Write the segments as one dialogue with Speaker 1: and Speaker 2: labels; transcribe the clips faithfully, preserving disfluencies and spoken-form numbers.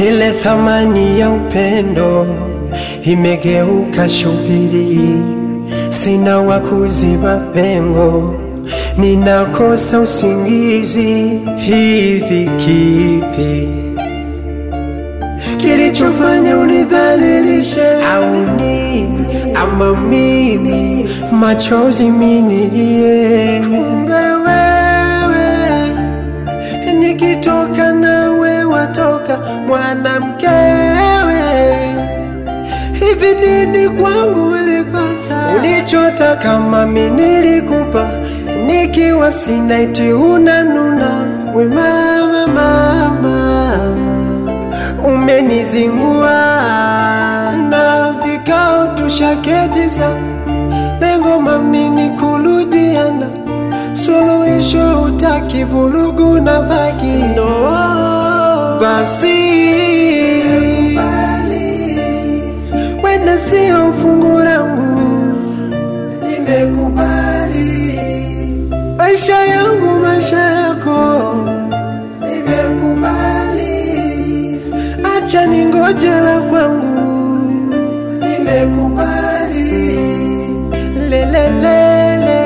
Speaker 1: Ile thamani ya upendo imegeuka shubiri, sina wa kuziba pengo, ninakosa usingizi. Hivi kipi kilichofanya unidhalilishe? Au nini? Ama mimi machozi minilie? Kumbe wewe nikitoka nawe watoka mwanamkewe. Hivi nini kwangu ulikosa? Ulichotaka mami nilikupa, nikiwa sina eti unanuna. We mama mama, umenizingua na vikao tushaketiza. Lengo mami ni kurudiana, suluhisho hutaki vurugu na vagi. No, basi wenda sio fungu langu, nimekubali. Maisha yangu maisha yako, nimekubali. Acha ningoje la kwangu, nimekubali. Lele lele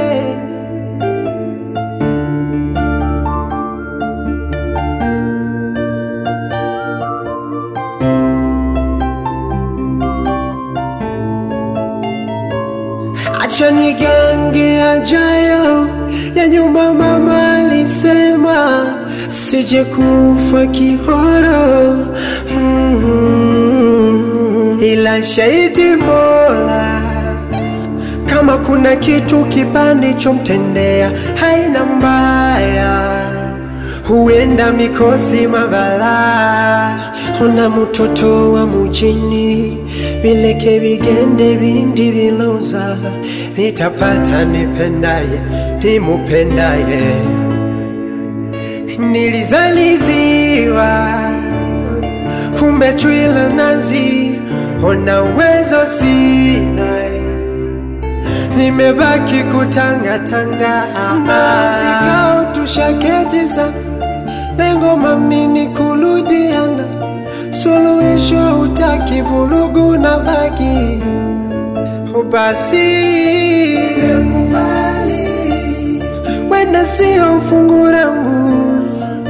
Speaker 1: acha nigange ajayo ya nyuma. Mama alisema sije kufa kihoro, mm -hmm. Ila shahidi Mola, kama kuna kitu kibani chomtendea haina mbaya. Huenda mikosi mabala, ona mtoto wa mujini, bileke bigende bindi biloza. Nitapata nipendaye, nimupendaye. Nilizaliziwa kumbe twila nazi, ona uwezo sina. Nimebaki kutanga tanga, vikao tushaketiza. Lengo mami ni kurudiana, suluhisho hutaki vurugu na vagi. Basi nimekubali, wenda sio fungu langu,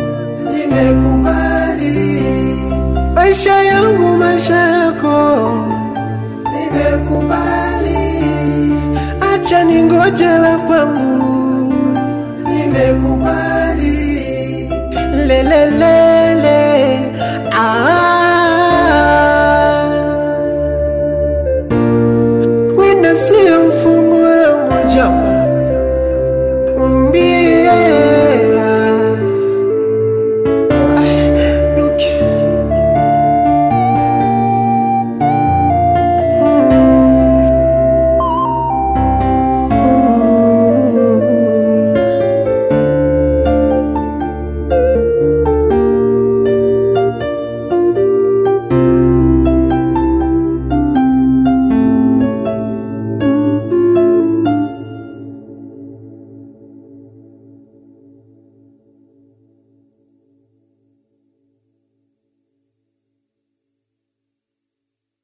Speaker 1: nimekubali. Maisha yangu maisha yako, nimekubali. Acha ningoje la kwangu, nimekubali. Lele lele ah.